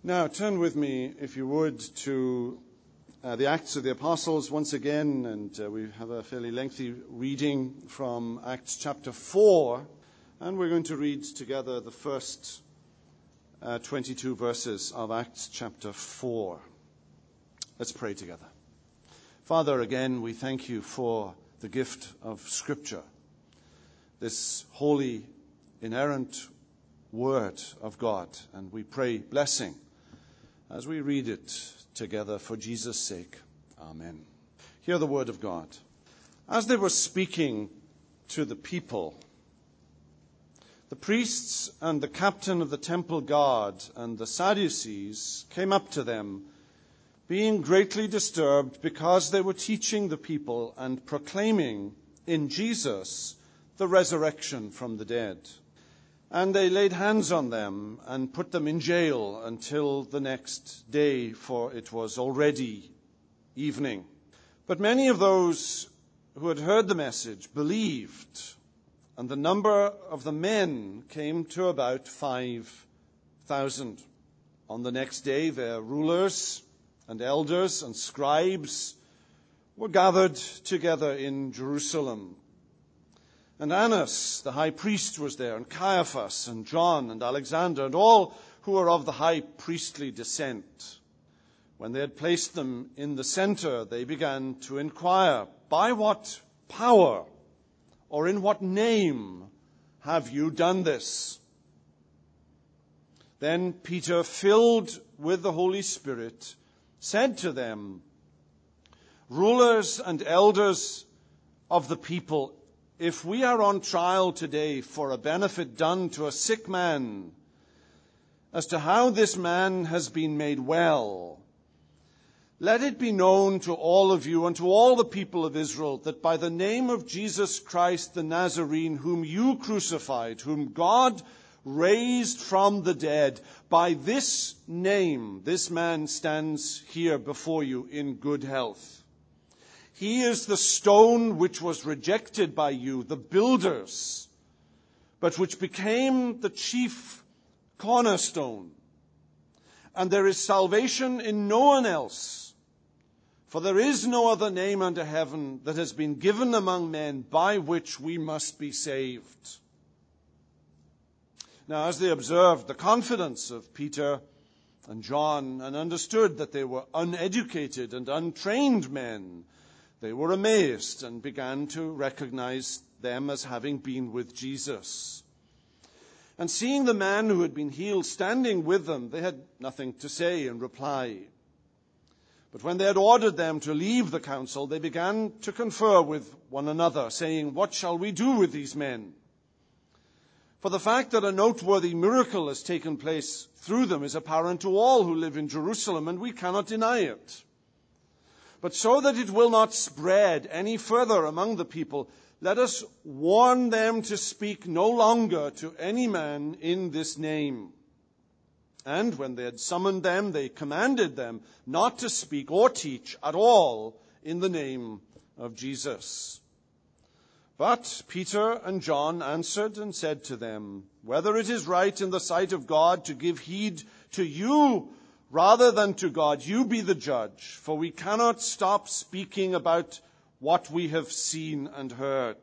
Now, turn with me, if you would, to the Acts of the Apostles once again, and we have a fairly lengthy reading from Acts chapter 4, and we're going to read together the first 22 verses of Acts chapter 4. Let's pray together. Father, again, we thank you for the gift of Scripture, this holy, inerrant Word of God, and we pray blessing as we read it together for Jesus' sake. Amen. Hear the word of God. As they were speaking to the people, the priests and the captain of the temple guard and the Sadducees came up to them, being greatly disturbed because they were teaching the people and proclaiming in Jesus the resurrection from the dead. And they laid hands on them and put them in jail until the next day, for it was already evening. But many of those who had heard the message believed, and the number of the men came to about 5,000. On the next day, their rulers and elders and scribes were gathered together in Jerusalem. And Annas, the high priest, was there, and Caiaphas, and John, and Alexander, and all who were of the high priestly descent. When they had placed them in the center, they began to inquire, "By what power or in what name have you done this?" Then Peter, filled with the Holy Spirit, said to them, "Rulers and elders of the people, if we are on trial today for a benefit done to a sick man, as to how this man has been made well, let it be known to all of you and to all the people of Israel that by the name of Jesus Christ the Nazarene, whom you crucified, whom God raised from the dead, by this name this man stands here before you in good health. He is the stone which was rejected by you, the builders, but which became the chief cornerstone. And there is salvation in no one else, for there is no other name under heaven that has been given among men by which we must be saved." Now, as they observed the confidence of Peter and John and understood that they were uneducated and untrained men, they were amazed and began to recognize them as having been with Jesus. And seeing the man who had been healed standing with them, they had nothing to say in reply. But when they had ordered them to leave the council, they began to confer with one another, saying, "What shall we do with these men?" For the fact that a noteworthy miracle has taken place through them is apparent to all who live in Jerusalem, and we cannot deny it. But so that it will not spread any further among the people, let us warn them to speak no longer to any man in this name. And when they had summoned them, they commanded them not to speak or teach at all in the name of Jesus. But Peter and John answered and said to them, "Whether it is right in the sight of God to give heed to you rather than to God, you be the judge, for we cannot stop speaking about what we have seen and heard."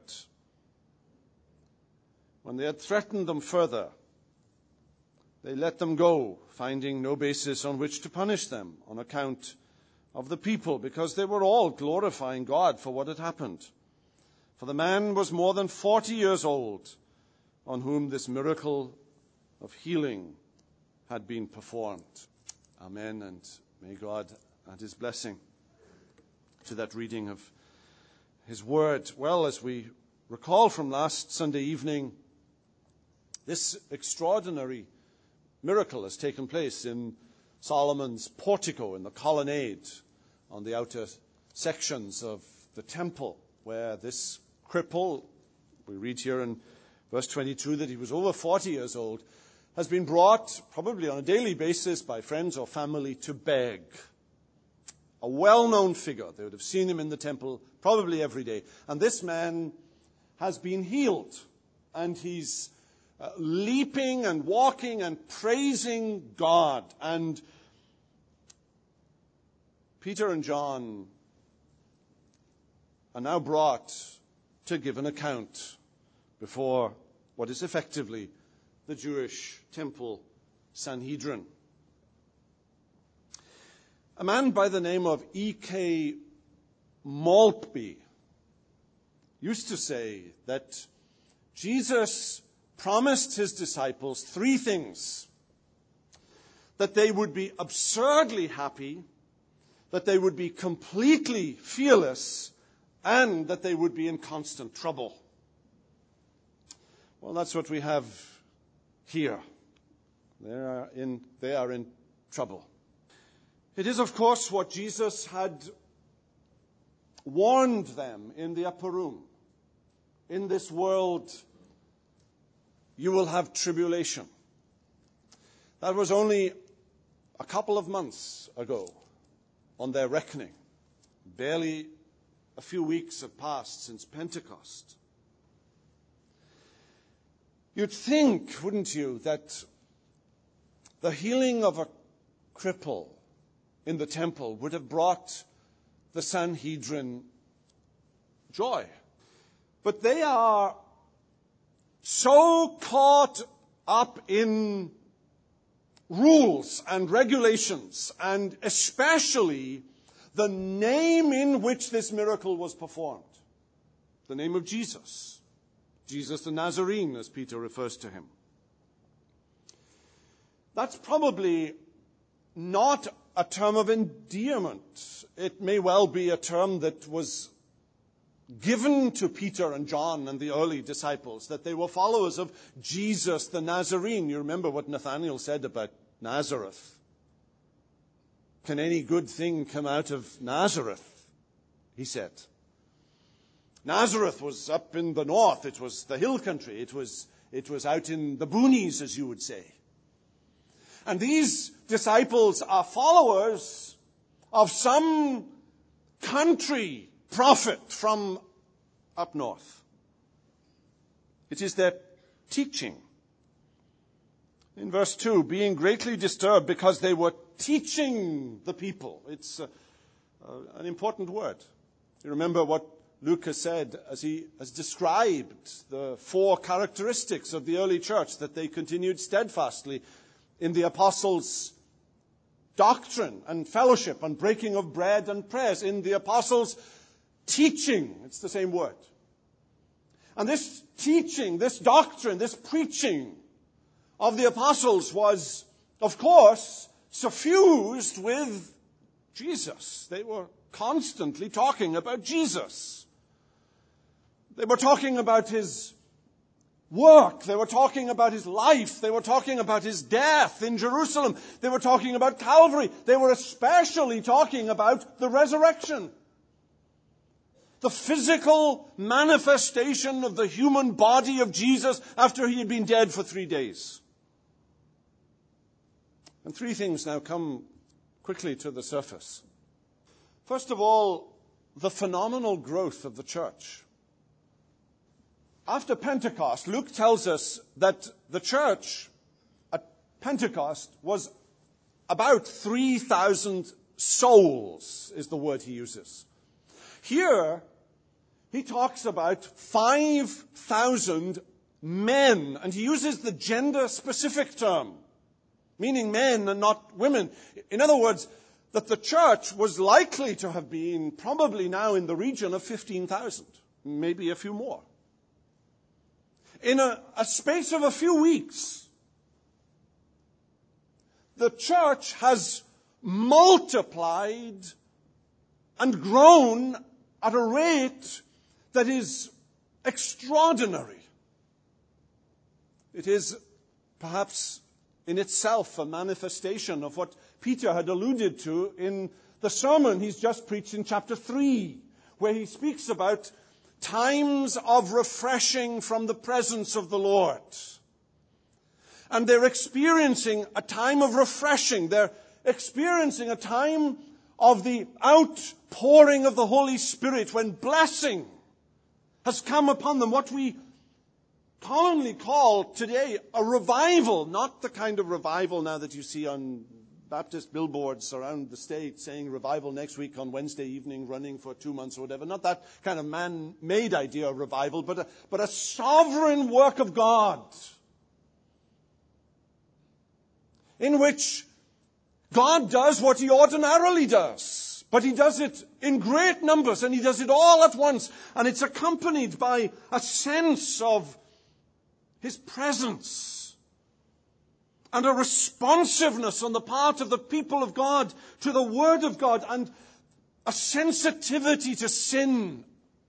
When they had threatened them further, they let them go, finding no basis on which to punish them on account of the people, because they were all glorifying God for what had happened. For the man was more than 40 years old, on whom this miracle of healing had been performed. Amen, and may God add his blessing to that reading of his word. Well, as we recall from last Sunday evening, this extraordinary miracle has taken place in Solomon's portico, in the colonnade on the outer sections of the temple, where this cripple, we read here in verse 22 that he was over 40 years old, has been brought, probably on a daily basis, by friends or family to beg. A well-known figure. They would have seen him in the temple probably every day. And this man has been healed. And he's leaping and walking and praising God. And Peter and John are now brought to give an account before what is effectively the Jewish temple Sanhedrin. A man by the name of E.K. Maltby used to say that Jesus promised his disciples three things: that they would be absurdly happy, that they would be completely fearless, and that they would be in constant trouble. Well, that's what we have here. They are in trouble. It is, of course, what Jesus had warned them in the upper room. In this world, you will have tribulation. That was only a couple of months ago on their reckoning. Barely a few weeks have passed since Pentecost. You'd think, wouldn't you, that the healing of a cripple in the temple would have brought the Sanhedrin joy. But they are so caught up in rules and regulations, and especially the name in which this miracle was performed, the name of Jesus. Jesus the Nazarene, as Peter refers to him. That's probably not a term of endearment. It may well be a term that was given to Peter and John and the early disciples, that they were followers of Jesus the Nazarene. You remember what Nathanael said about Nazareth. Can any good thing come out of Nazareth? He said. Nazareth was up in the north. It was the hill country. It was out in the boonies, as you would say. And these disciples are followers of some country prophet from up north. It is their teaching. In verse 2, being greatly disturbed because they were teaching the people. It's an important word. You remember what Luke has said as he has described the four characteristics of the early church, that they continued steadfastly in the apostles' doctrine and fellowship and breaking of bread and prayers, in the apostles' teaching. It's the same word. And this teaching, this doctrine, this preaching of the apostles was, of course, suffused with Jesus. They were constantly talking about Jesus. They were talking about his work. They were talking about his life. They were talking about his death in Jerusalem. They were talking about Calvary. They were especially talking about the resurrection. The physical manifestation of the human body of Jesus after he had been dead for 3 days. And three things now come quickly to the surface. First of all, the phenomenal growth of the church. After Pentecost, Luke tells us that the church at Pentecost was about 3,000 souls, is the word he uses. Here, he talks about 5,000 men, and he uses the gender-specific term, meaning men and not women. In other words, that the church was likely to have been probably now in the region of 15,000, maybe a few more. In a space of a few weeks, the church has multiplied and grown at a rate that is extraordinary. It is perhaps in itself a manifestation of what Peter had alluded to in the sermon he's just preached in chapter 3, where he speaks about times of refreshing from the presence of the Lord. And they're experiencing a time of refreshing. They're experiencing a time of the outpouring of the Holy Spirit when blessing has come upon them. What we commonly called today a revival, not the kind of revival now that you see on Baptist billboards around the state saying revival next week on Wednesday evening, running for 2 months or whatever. Not that kind of man-made idea of revival, but a sovereign work of God in which God does what he ordinarily does, but he does it in great numbers, and he does it all at once, and it's accompanied by a sense of his presence and a responsiveness on the part of the people of God to the Word of God, and a sensitivity to sin,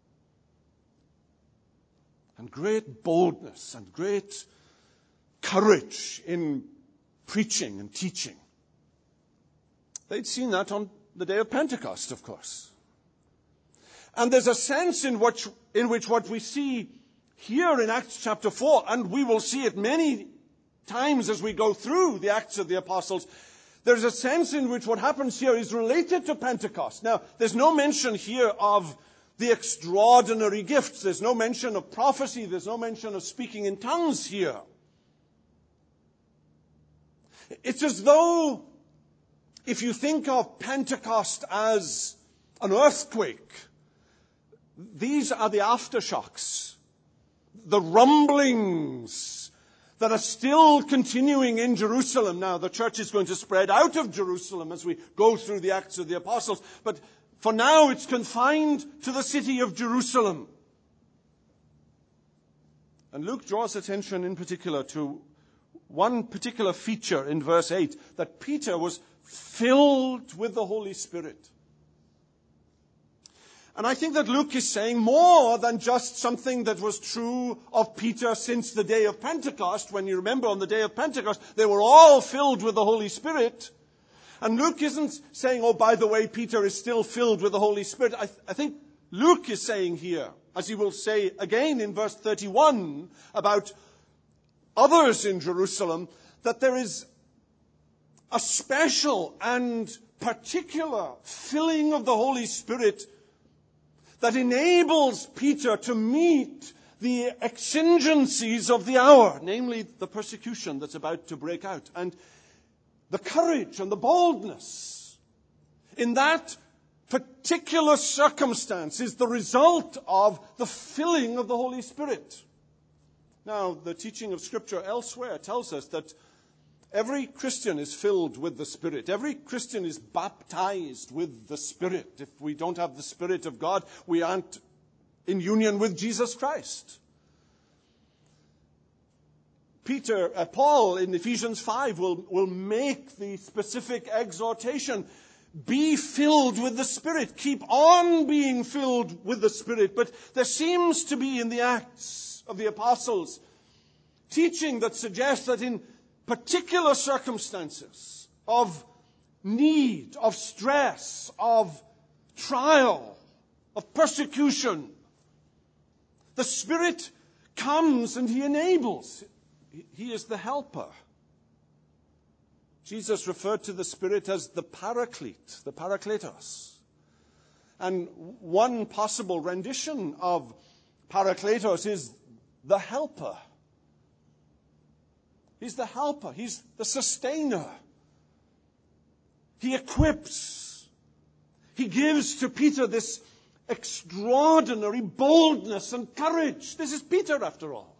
and great boldness and great courage in preaching and teaching. They'd seen that on the day of Pentecost, of course. And there's a sense in which what we see here in Acts chapter 4, and we will see it many times as we go through the Acts of the Apostles, there's a sense in which what happens here is related to Pentecost. Now, there's no mention here of the extraordinary gifts. There's no mention of prophecy. There's no mention of speaking in tongues here. It's as though, if you think of Pentecost as an earthquake, these are the aftershocks, the rumblings that are still continuing in Jerusalem. Now, the church is going to spread out of Jerusalem as we go through the Acts of the Apostles, but for now it's confined to the city of Jerusalem. And Luke draws attention in particular to one particular feature in verse 8, that Peter was filled with the Holy Spirit. And I think that Luke is saying more than just something that was true of Peter since the day of Pentecost. When you remember, on the day of Pentecost, they were all filled with the Holy Spirit. And Luke isn't saying, oh, by the way, Peter is still filled with the Holy Spirit. I think Luke is saying here, as he will say again in verse 31 about others in Jerusalem, that there is a special and particular filling of the Holy Spirit that enables Peter to meet the exigencies of the hour, namely the persecution that's about to break out. And the courage and the boldness in that particular circumstance is the result of the filling of the Holy Spirit. Now, the teaching of Scripture elsewhere tells us that every Christian is filled with the Spirit. Every Christian is baptized with the Spirit. If we don't have the Spirit of God, we aren't in union with Jesus Christ. Paul in Ephesians 5 will make the specific exhortation, be filled with the Spirit. Keep on being filled with the Spirit. But there seems to be in the Acts of the Apostles teaching that suggests that in particular circumstances of need, of stress, of trial, of persecution, the Spirit comes and he enables. He is the helper. Jesus referred to the Spirit as the Paraclete, the Parakletos. And one possible rendition of Parakletos is the helper. He's the helper. He's the sustainer. He equips. He gives to Peter this extraordinary boldness and courage. This is Peter, after all.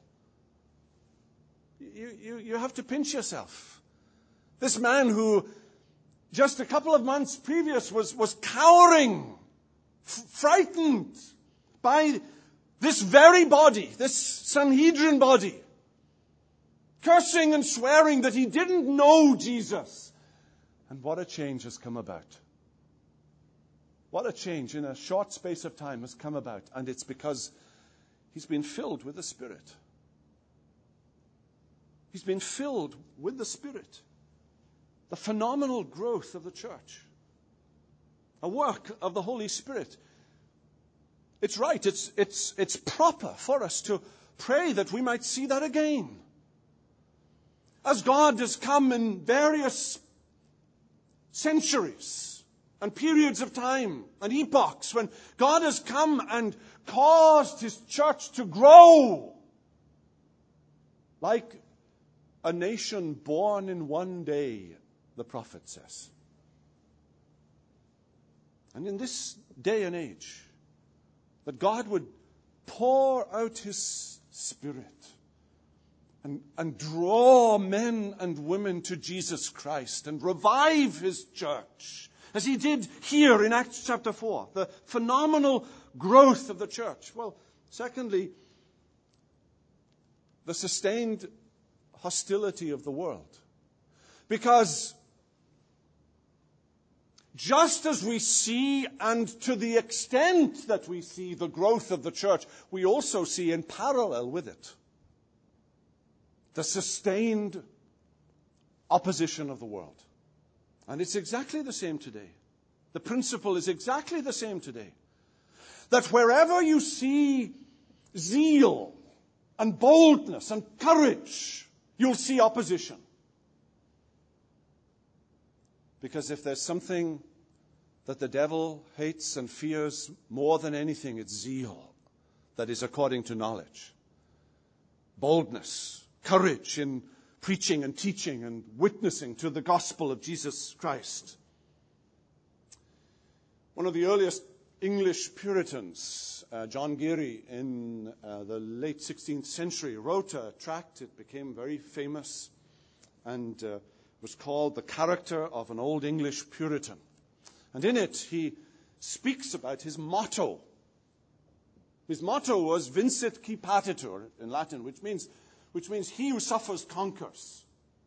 You have to pinch yourself. This man who just a couple of months previous was cowering, frightened by this very body, this Sanhedrin body, cursing and swearing that he didn't know Jesus. And what a change has come about. What a change in a short space of time has come about. And it's because he's been filled with the Spirit. He's been filled with the Spirit. The phenomenal growth of the church. A work of the Holy Spirit. It's right, it's proper for us to pray that we might see that again. As God has come in various centuries and periods of time and epochs, when God has come and caused his church to grow like a nation born in one day, the prophet says. And in this day and age, that God would pour out his Spirit and draw men and women to Jesus Christ and revive his church, as he did here in Acts chapter 4, the phenomenal growth of the church. Well, secondly, the sustained hostility of the world. Because just as we see, and to the extent that we see the growth of the church, we also see in parallel with it the sustained opposition of the world. And it's exactly the same today. The principle is exactly the same today. That wherever you see zeal and boldness and courage, you'll see opposition. Because if there's something that the devil hates and fears more than anything, it's zeal that is according to knowledge. Boldness, courage in preaching and teaching and witnessing to the gospel of Jesus Christ. One of the earliest English Puritans, John Geary, in the late 16th century, wrote a tract. It became very famous and was called The Character of an Old English Puritan. And in it, he speaks about his motto. His motto was Vincit qui patitur in Latin, which means he who suffers conquers.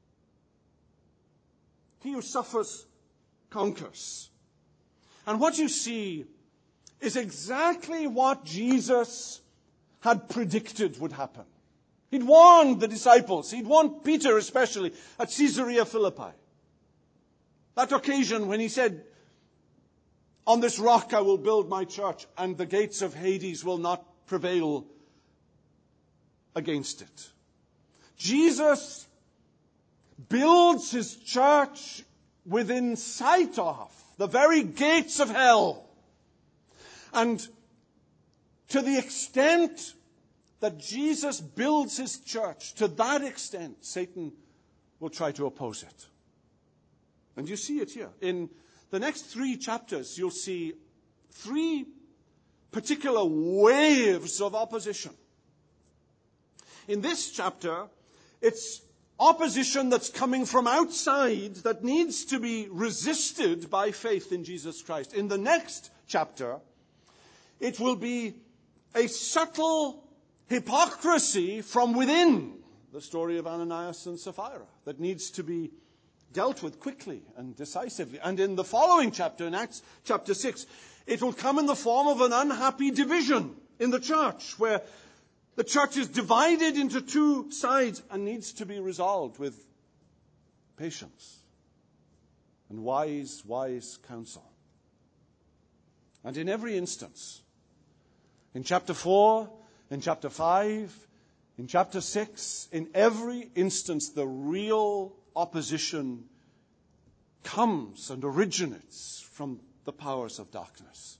He who suffers conquers. And what you see is exactly what Jesus had predicted would happen. He'd warned the disciples, he'd warned Peter especially at Caesarea Philippi. That occasion when he said, "On this rock I will build my church, and the gates of Hades will not prevail against it." Jesus builds his church within sight of the very gates of hell. And to the extent that Jesus builds his church, to that extent, Satan will try to oppose it. And you see it here. In the next 3 chapters, you'll see 3 particular waves of opposition. In this chapter, it's opposition that's coming from outside that needs to be resisted by faith in Jesus Christ. In the next chapter, it will be a subtle hypocrisy from within, the story of Ananias and Sapphira, that needs to be dealt with quickly and decisively. And in the following chapter, in Acts chapter 6, it will come in the form of an unhappy division in the church, where the church is divided into 2 sides and needs to be resolved with patience and wise counsel. And in every instance, in chapter 4, in chapter 5, in chapter 6, in every instance, the real opposition comes and originates from the powers of darkness.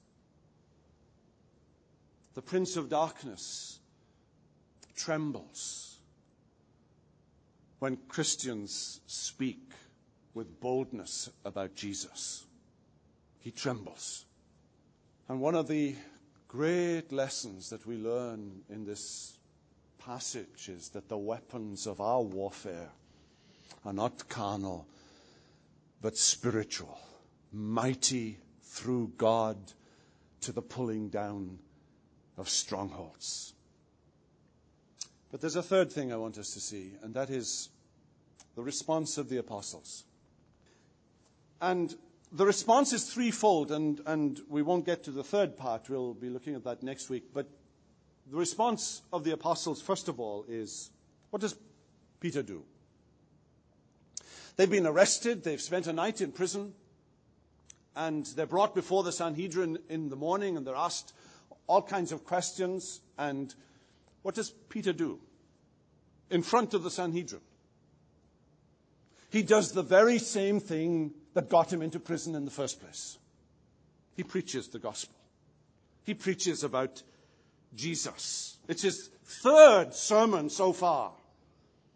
The prince of darkness trembles when Christians speak with boldness about Jesus. He trembles. And one of the great lessons that we learn in this passage is that the weapons of our warfare are not carnal, but spiritual, mighty through God to the pulling down of strongholds. But there's a third thing I want us to see, and that is the response of the apostles. And the response is threefold, and we won't get to the third part. We'll be looking at that next week. But the response of the apostles, first of all, is, what does Peter do? They've been arrested. They've spent a night in prison. And they're brought before the Sanhedrin in the morning, and they're asked all kinds of questions. And what does Peter do in front of the Sanhedrin? He does the very same thing that got him into prison in the first place. He preaches the gospel. He preaches about Jesus. It's his third sermon so far.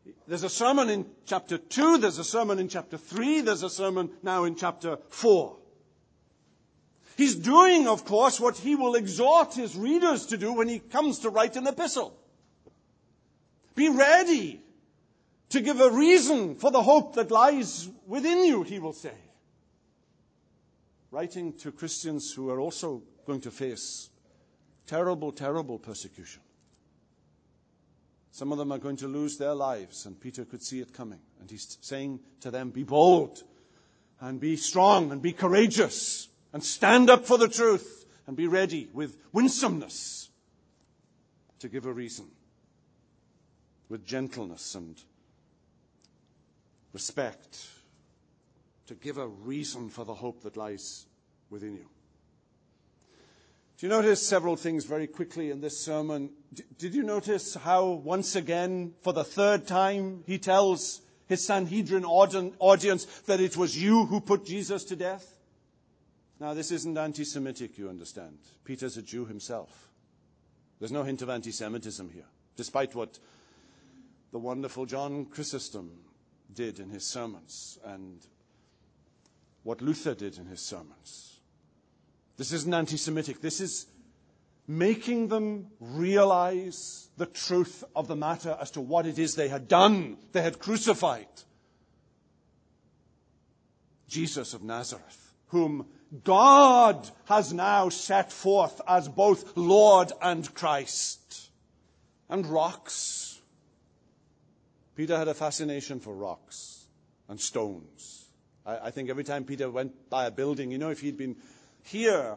There's a sermon in chapter 2, there's a sermon in chapter 3, there's a sermon now in chapter 4. He's doing, of course, what he will exhort his readers to do when he comes to write an epistle. Be ready to give a reason for the hope that lies within you, he will say. Writing to Christians who are also going to face terrible, terrible persecution. Some of them are going to lose their lives, and Peter could see it coming. And he's saying to them, be bold, and be strong, and be courageous, and stand up for the truth, and be ready with winsomeness to give a reason, with gentleness and respect, to give a reason for the hope that lies within you. Do you notice several things very quickly in this sermon? Did you notice how once again, for the third time, he tells his Sanhedrin audience that it was you who put Jesus to death? Now, this isn't anti-Semitic, you understand. Peter's a Jew himself. There's no hint of anti-Semitism here, despite what the wonderful John Chrysostom did in his sermons and what Luther did in his sermons. This isn't anti-Semitic. This is making them realize the truth of the matter as to what it is they had done. They had crucified Jesus of Nazareth, whom God has now set forth as both Lord and Christ. And rocks. Peter had a fascination for rocks and stones. I think every time Peter went by a building, if he'd been here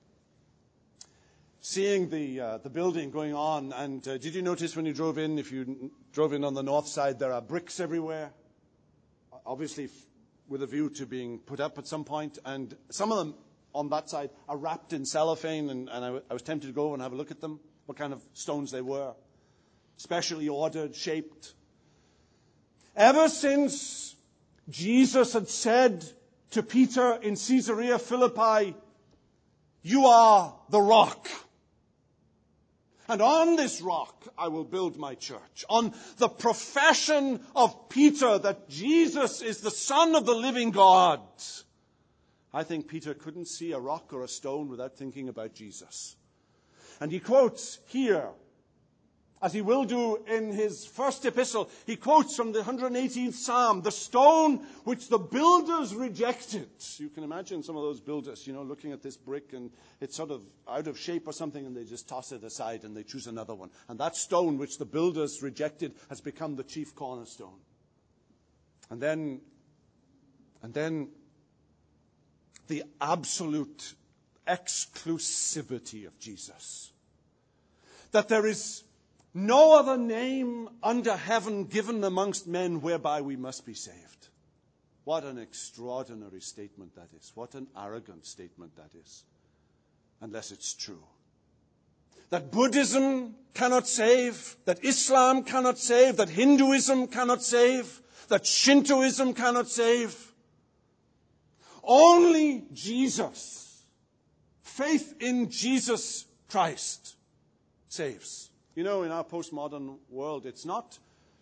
seeing the building going on, and did you notice when you drove in, if you drove in on the north side, there are bricks everywhere, obviously with a view to being put up at some point, and some of them on that side are wrapped in cellophane, and I was tempted to go and have a look at them, what kind of stones they were, specially ordered, shaped. Ever since Jesus had said to Peter in Caesarea Philippi, you are the rock. And on this rock I will build my church. On the profession of Peter that Jesus is the Son of the living God. I think Peter couldn't see a rock or a stone without thinking about Jesus. And he quotes here, as he will do in his first epistle, he quotes from the 118th Psalm, the stone which the builders rejected. You can imagine some of those builders, looking at this brick and it's sort of out of shape or something, and they just toss it aside and they choose another one. And that stone which the builders rejected has become the chief cornerstone. And then the absolute exclusivity of Jesus. That there is no other name under heaven given amongst men whereby we must be saved. What an extraordinary statement that is. What an arrogant statement that is. Unless it's true. That Buddhism cannot save, that Islam cannot save, that Hinduism cannot save, that Shintoism cannot save. Only Jesus, faith in Jesus Christ, saves. In our postmodern world, it's not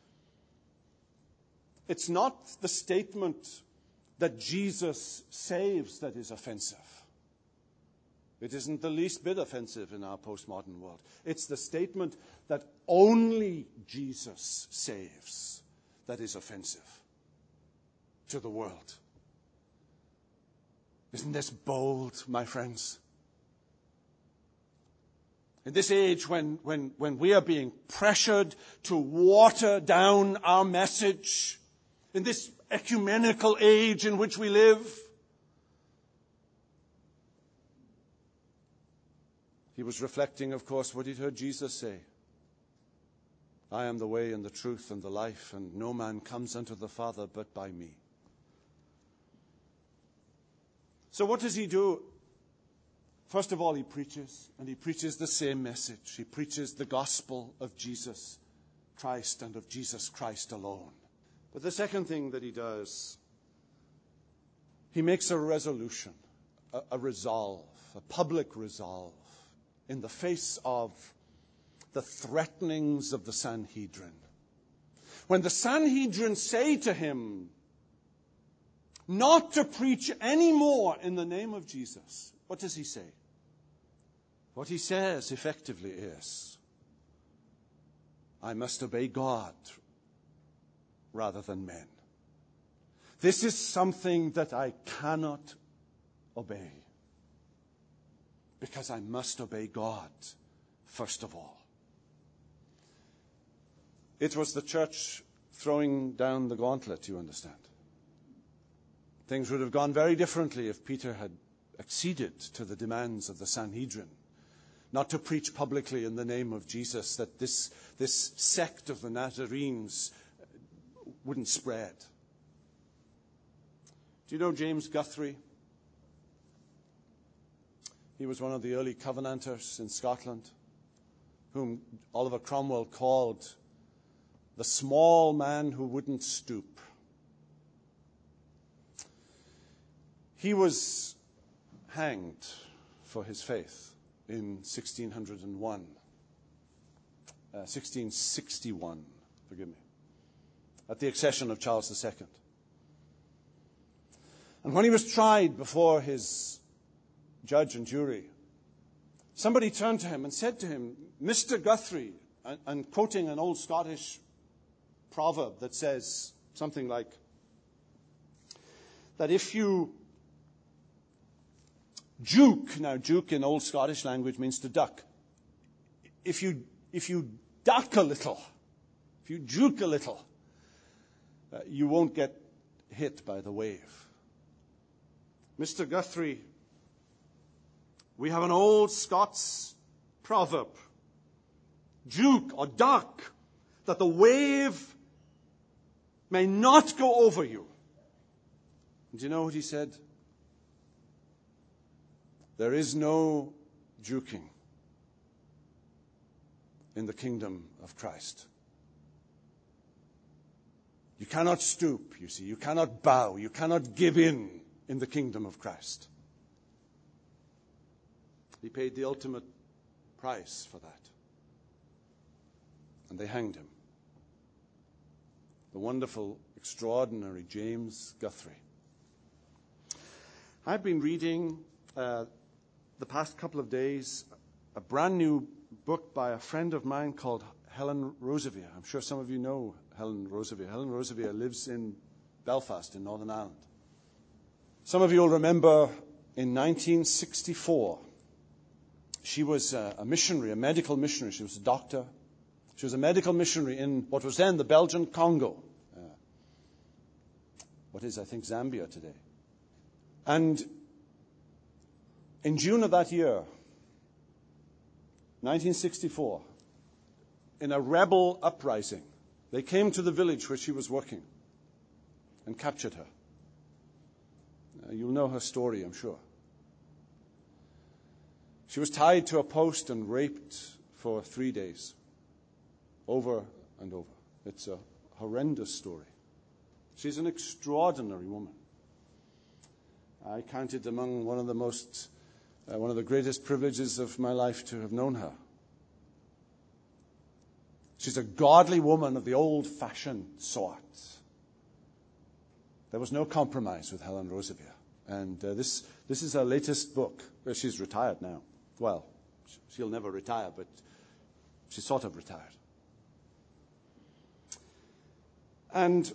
the statement that Jesus saves that is offensive. It isn't the least bit offensive in our postmodern world. It's the statement that only Jesus saves that is offensive to the world. Isn't this bold, my friends? In this age when we are being pressured to water down our message, in this ecumenical age in which we live, he was reflecting, of course, what he'd heard Jesus say. I am the way and the truth and the life, and no man comes unto the Father but by me. So what does he do? First of all, he preaches, and he preaches the same message. He preaches the gospel of Jesus Christ and of Jesus Christ alone. But the second thing that he does, he makes a resolution, a resolve, a public resolve, in the face of the threatenings of the Sanhedrin. when the Sanhedrin say to him not to preach any more in the name of Jesus, what does he say? What he says effectively is, I must obey God rather than men. This is something that I cannot obey, because I must obey God first of all. It was the church throwing down the gauntlet, you understand. Things would have gone very differently if Peter had acceded to the demands of the Sanhedrin, not to preach publicly in the name of Jesus, that this sect of the Nazarenes wouldn't spread. Do you know James Guthrie? He was one of the early Covenanters in Scotland, whom Oliver Cromwell called the small man who wouldn't stoop. He was hanged for his faith in 1661, forgive me, at the accession of Charles II. And when he was tried before his judge and jury, somebody turned to him and said to him, Mr. Guthrie, and quoting an old Scottish proverb that says something like, that if you juke, now juke in old Scottish language means to duck. If you duck a little, if you juke a little, you won't get hit by the wave. Mr. Guthrie, we have an old Scots proverb, juke or duck, that the wave may not go over you. And do you know what he said? There is no juking in the kingdom of Christ. You cannot stoop, you see. You cannot bow. You cannot give in the kingdom of Christ. He paid the ultimate price for that. And they hanged him. The wonderful, extraordinary James Guthrie. I've been reading the past couple of days a brand new book by a friend of mine called Helen Roseveare. I'm sure some of you know Helen Roseveare. Helen Roseveare lives in Belfast in Northern Ireland. Some of you will remember in 1964, she was a missionary, a medical missionary. She was a doctor. She was a medical missionary in what was then the Belgian Congo. What is, I think, Zambia today. And in June of that year, 1964, in a rebel uprising, they came to the village where she was working and captured her. You'll know her story, I'm sure. She was tied to a post and raped for 3 days, over and over. It's a horrendous story. She's an extraordinary woman. I count it among one of the greatest privileges of my life to have known her. She's a godly woman of the old-fashioned sort. There was no compromise with Helen Roseveare. And this is her latest book. Well, she's retired now. Well, she'll never retire, but she's sort of retired. And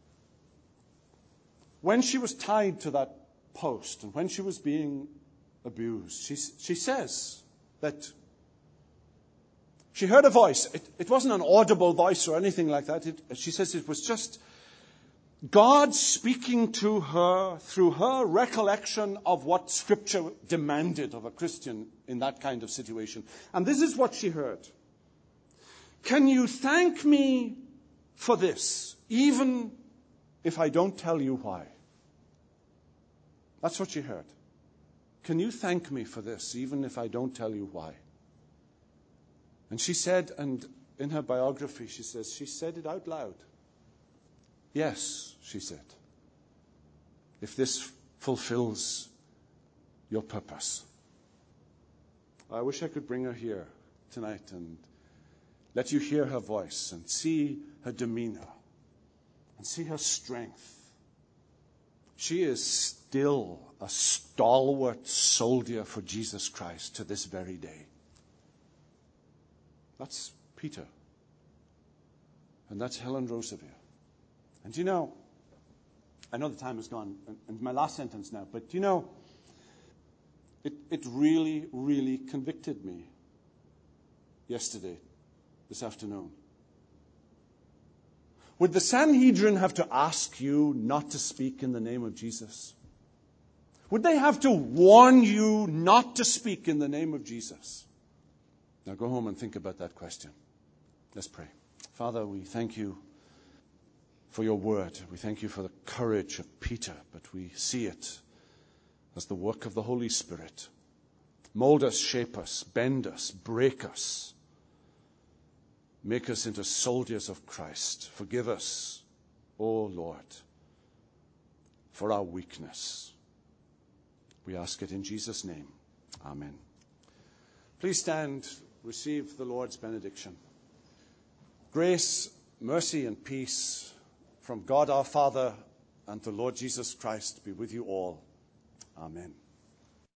when she was tied to that post and when she was being abused, she says that she heard a voice. It wasn't an audible voice or anything like that. She says it was just God speaking to her through her recollection of what Scripture demanded of a Christian in that kind of situation. And this is what she heard. Can you thank me for this, even if I don't tell you why? That's what she heard. Can you thank me for this, even if I don't tell you why? And she said, and in her biography she says, she said it out loud. Yes, she said, if this fulfills your purpose. I wish I could bring her here tonight and let you hear her voice and see her demeanor and see her strength. She is still a stalwart soldier for Jesus Christ to this very day. That's Peter. And that's Helen Roseveare. And you know, I know the time has gone, and my last sentence now, but you know, it really, really convicted me yesterday, this afternoon. Would the Sanhedrin have to ask you not to speak in the name of Jesus? Would they have to warn you not to speak in the name of Jesus? Now go home and think about that question. Let's pray. Father, we thank you for your word. We thank you for the courage of Peter, but we see it as the work of the Holy Spirit. Mold us, shape us, bend us, break us. Make us into soldiers of Christ. Forgive us, O Lord, for our weakness. We ask it in Jesus' name. Amen. Please stand, receive the Lord's benediction. Grace, mercy, and peace from God our Father and the Lord Jesus Christ be with you all. Amen.